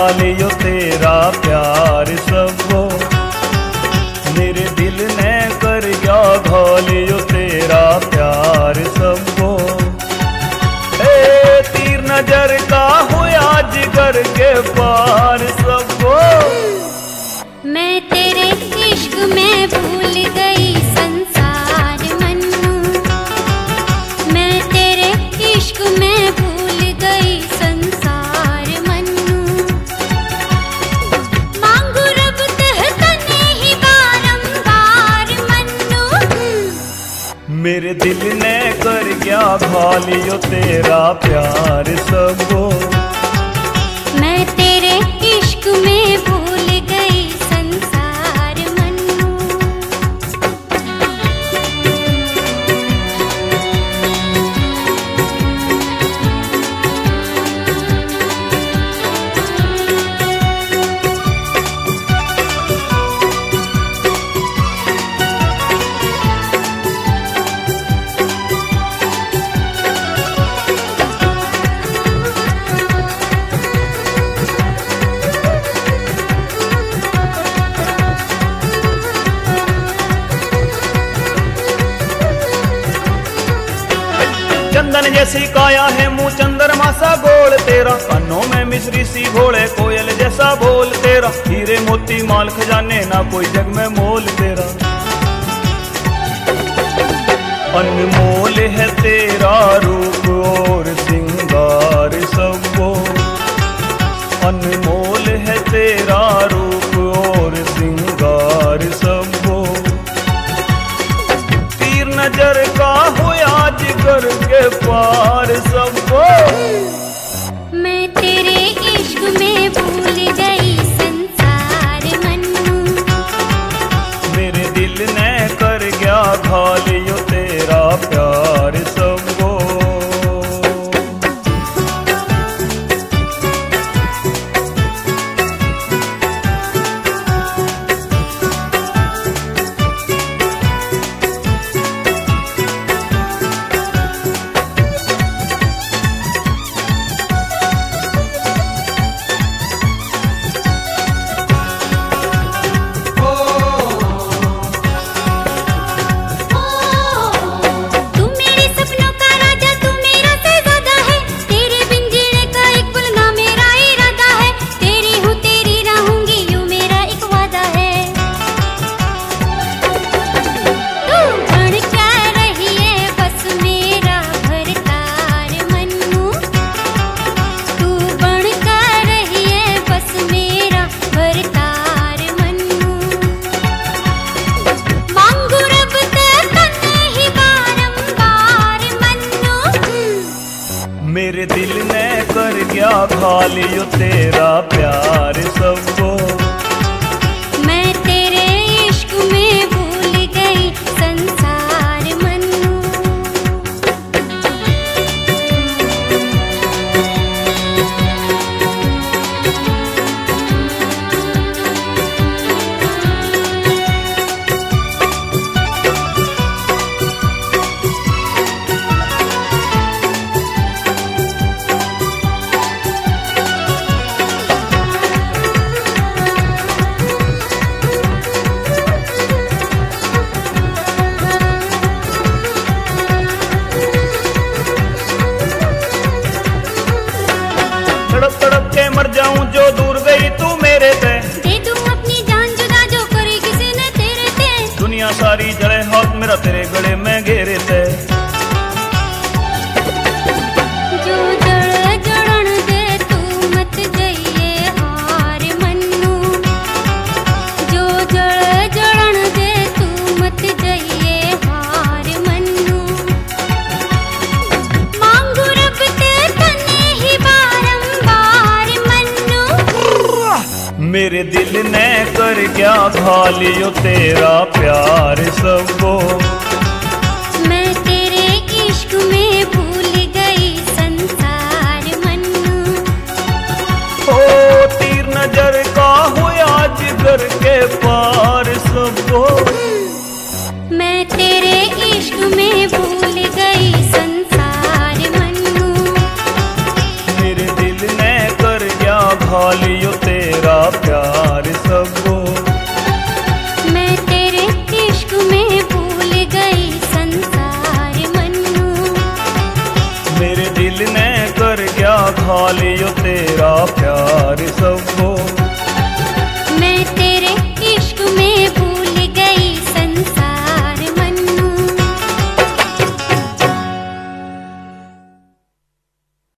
लियो तेरा प्यार सबो, मेरे दिल ने कर गया घा लियो तेरा प्यार सबो। तीर नजर का होया जिगर के पार सबो। मैं तेरे इश्क में भूल गई संसार मन्नू, मैं तेरे इश्क में भूल गई संसार मन्नू। मांगू रब तने ही बारंबार मन्नू, मेरे दिल ने कर गया घा लियो तेरा प्यार सबो। मैं तेरे इश्क में भूल गई संसार मन्नू। चंदन जैसी काया है मुंह चंद्रमा सा गोल तेरा, कानों में मिश्री सी घोड़े कोयल जैसा बोल तेरा। हीरे मोती माल खजाने ना कोई जग में मोल तेरा, अनमोल है तेरा रूप और सिंगार सबो। अनमोल है तेरा रूप और सिंगार सबो। तीर नजर का होया जिगर के पार सबो। मैं तेरे इश्क में भूल गई संसार मन्नू, मेरे दिल ने कर गया घा लियो तेरा प्यार सबो। मेरे दिल ने कर गया घा लियो तेरा प्यार सबो। मैं तेरे इश्क में भूल गई संसार मन्नू। तड़प तड़प के मर जाऊं जो दूर गई तू मेरे से, दे दूं अपनी जान जुदा जो करी किसी ने तेरे से। दुनिया सारी जले हाथ मेरा तेरे गले में घेरे थे। जो जड़ जड़न दे तू मत जाइए हार मन्नू, जो जड़ जड़न दे तू मत जाइए हार मन्नू। मांगू रब ते तने ही बारंबार मन्नू, मेरे दिल ने कर गया घा लियो तेरा प्यार सबो। मैं तेरे इश्क में भूल गई संसार मन्नू। ओ तीर नजर का होया जिगर के पार सबो। मैं तेरे इश्क में भूल गई संसार मन्नू, मेरे दिल ने कर गया घा खा लियो तेरा प्यार सबो। मैं तेरे इश्क में भूल गई संसार मन्नू। मेरे दिल ने कर क्या खा लियो तेरा प्यार